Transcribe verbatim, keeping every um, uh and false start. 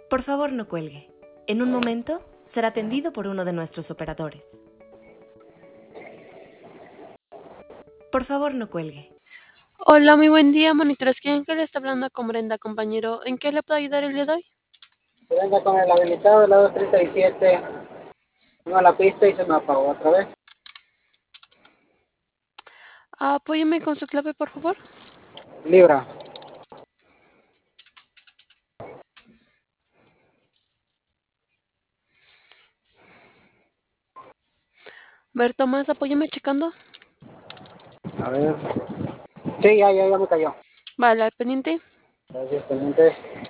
Por favor, no cuelgue. En un momento será atendido por uno de nuestros operadores. Por favor, no cuelgue. Hola, muy buen día, monitores. ¿Quién que le está hablando con Brenda, compañero? ¿En qué le puedo ayudar el día de hoy? Venga con el habilitado de la dos treinta y siete. Vengo a la pista y se me apagó otra vez. Apóyeme con su clave, por favor. Libra. Ver, Tomás, apóyeme checando. A ver. Sí, ya, ya, ya me cayó. Vale, al pendiente. Gracias, pendiente.